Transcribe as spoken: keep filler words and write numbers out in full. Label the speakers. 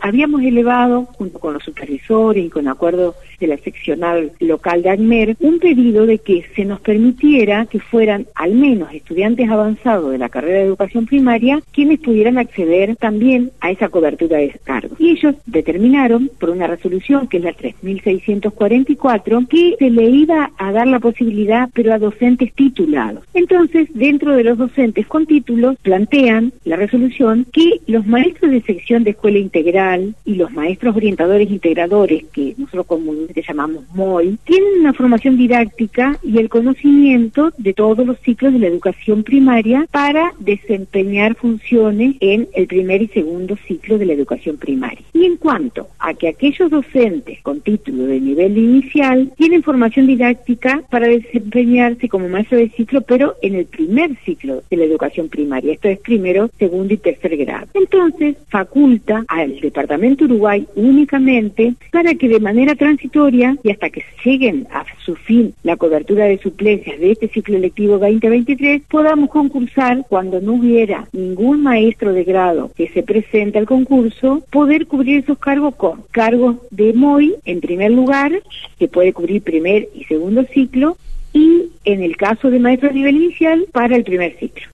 Speaker 1: habíamos elevado, junto con los supervisores y con acuerdo de la seccional local de ACMER, un pedido de que se nos permitiera que fueran al menos estudiantes avanzados de la carrera de educación primaria quienes pudieran acceder también a esa cobertura de cargos. Y ellos determinaron, por una resolución que es la tres mil seiscientos cuarenta y cuatro, que se le iba a dar la posibilidad, pero a docentes titulados. Entonces, dentro de los docentes con títulos, plantean la resolución que los maestros de sección de escuela integral y los maestros orientadores integradores, que nosotros comúnmente llamamos M O I, tienen una formación didáctica y el conocimiento de todos los ciclos de la educación primaria para desempeñar funciones en el primer y segundo ciclo de la educación primaria. Y en cuanto a que aquellos docentes con título de nivel inicial tienen formación didáctica para desempeñarse como maestro de ciclo, pero en el primer ciclo de la educación primaria, esto es primero, segundo y tercer grado. Entonces, faculta al Departamento Uruguay únicamente para que de manera transitoria y hasta que lleguen a su fin la cobertura de suplencias de este ciclo lectivo veinte veintitrés, podamos concursar cuando no hubiera ningún maestro de grado que se presente al concurso, poder cubrir esos cargos con cargos de M O I en primer lugar, que puede cubrir primer y segundo ciclo, y en el caso de maestro a nivel inicial, para el primer ciclo.